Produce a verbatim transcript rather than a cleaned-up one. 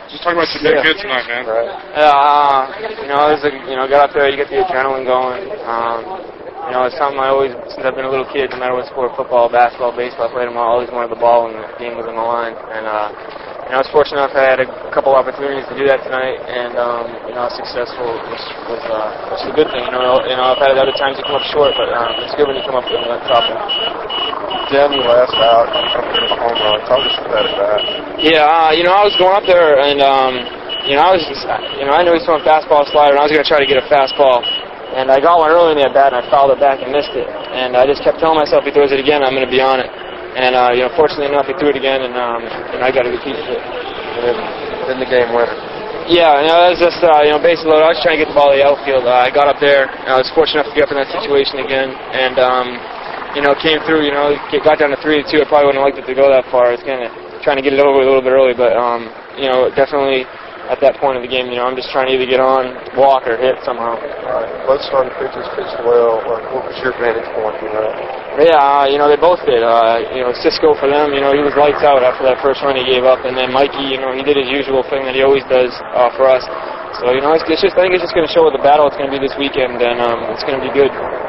Just talk about your big hit tonight, man. Right. Yeah, uh, you know, it was a, you know, got up there, you get the adrenaline going. Um, you know, it's something I always, since I've been a little kid, no matter what sport, football, basketball, baseball, I played them all, I always wanted the ball when the game was on the line. And, uh, you know, I was fortunate enough I had a couple opportunities to do that tonight, and, um, you know, I was successful, which was, uh, which is a good thing. You know, you know, I've had other times you come up short, but um, it's good when you come up with a couple. Jim, you last out, you come in a home run. Talk us about that. Yeah, uh, you know, I was going up there, and, um, you know, I was just, you know, I knew he was throwing fastball slider, and I was going to try to get a fastball. And I got one early in the at-bat, and I fouled it back and missed it. And I just kept telling myself, if he throws it again, I'm going to be on it. And, uh, you know, fortunately enough, he threw it again, and, um, and I got a good piece of it. And then, then the game winner. Yeah, you know, that was just, uh, you know, basically, I was trying to get the ball to the outfield. Uh, I got up there, and I was fortunate enough to get up in that situation again. And, um, you know, came through, you know, got down to three to two. I probably wouldn't have liked it to go that far. I was kind of trying to get it over a little bit early, but, um, you know, definitely at that point of the game, you know, I'm just trying to either get on, walk, or hit somehow. All right. Both starting pitchers pitched well. What was your vantage point from that? Yeah, uh, you know, they both did. Uh, you know, Cisco for them, you know, he was lights out after that first run he gave up, and then Mikey, you know, he did his usual thing that he always does uh, for us. So, you know, it's, it's just, I think it's just going to show what the battle it's going to be this weekend, and um, it's going to be good.